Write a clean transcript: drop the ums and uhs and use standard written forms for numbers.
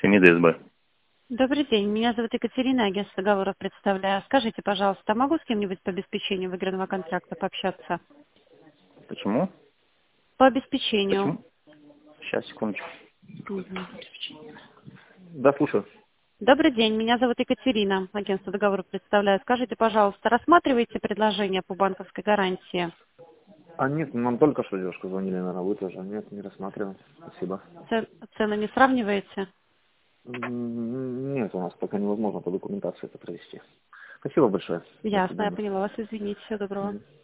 Семида СБ. Добрый день, меня зовут Екатерина, агентство договоров представляю. Скажите, пожалуйста, могу с кем-нибудь по обеспечению выигранного контракта пообщаться? Почему? По обеспечению. Почему? Сейчас, секундочку. Мгм. Да, слушаю. Добрый день, меня зовут Екатерина, агентство договоров представляю. Скажите, пожалуйста, рассматриваете предложение по банковской гарантии? А нет, нам только что девушка звонили, наверное, вы тоже. Нет, не рассматриваем. Спасибо. Цены не сравниваете? Нет, у нас пока невозможно по документации это провести. Спасибо большое. До Ясно, я свидания. поняла вас, извините, всего доброго. Мгм.